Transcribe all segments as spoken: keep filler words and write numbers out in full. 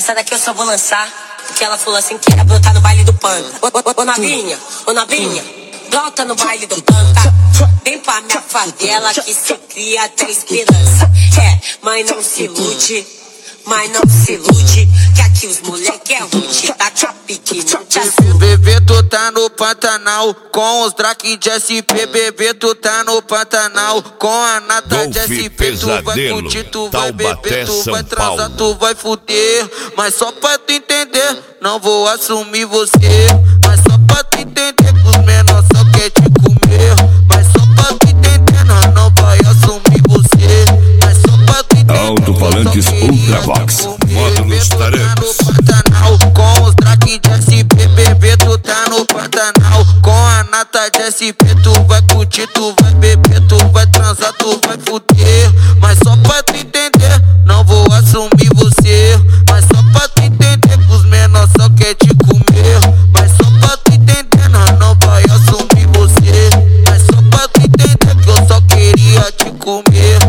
Essa daqui eu só vou lançar porque ela falou assim que ia brotar no baile do panda. Ô, ô, ô novinha, ô novinha, brota no baile do panda. Vem pra minha favela que cê cria até esperança. É, mas não se ilude, mas não se ilude, que aqui os moleque é rude, tá com a pique, não te assusta. Bebê, tu tá no Pantanal com os Drake de S P. Bebê, tu tá no Pantanal com a nata de S P. Tu vai curtir, tu vai beber, tu vai transar, tu vai fuder. Mas só pra tu entender, não vou assumir você. Mas só pra tu entender que os menores só quer te comer. Mas só pra tu entender, nós não vai assumir você. Mas só pra tu entender. Alto-falantes Ultravox, modo nos tarancos. Com os Drake de S P, bebê, tu tá no Pantanal com a nata de S P. Tu vai curtir, tu vai beber, tu vai transar, tu vai fuder. Mas só pra tu entender, não vou assumir você. Mas só pra tu entender que os menores só quer te comer. Mas só pra tu entender, nós não vai assumir você. Mas só pra tu entender que eu só queria te comer.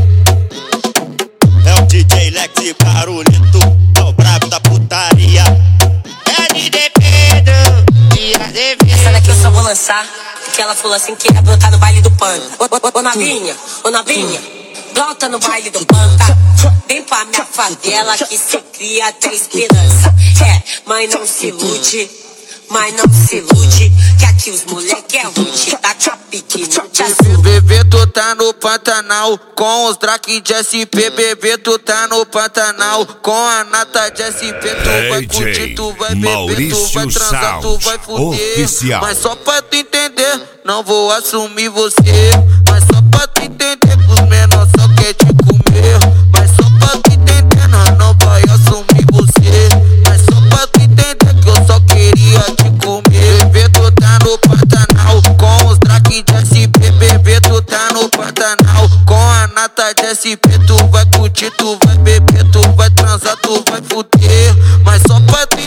É o D J Lex Barulhento, é o brabo da putaria. É de Depedo e Azevedo. Essa daqui eu só vou lançar porque ela falou assim que ia brotar no baile do panda. Ô, ô, ô novinha, ô novinha, brota no baile do panda. Vem pra minha favela que cê cria até esperança. É, mas não se ilude, mas não se ilude, que aqui os moleque é rude, tá com a pique, não te assusta. Bebê, tu tá no Pantanal com os Drake de S P. Bebê, tu tá no Pantanal com a nata de S P. Tu vai curtir, tu vai beber, tu vai transar, tu vai fuder. Mas só pra tu entender, não vou assumir você. Mas só pra tu entender que os menores só quer te comer. Mas só pra tu entender, nós não vai assumir você. Mas só pra tu entender que eu só queria te comer. Bebê, tu tá no Pantanal com os Drake de S P. Bebê, tu tá no Pantanal com a nata de S P. Tu vai curtir, tu vai beber, tu vai transar, tu vai fuder. Mas só pra tu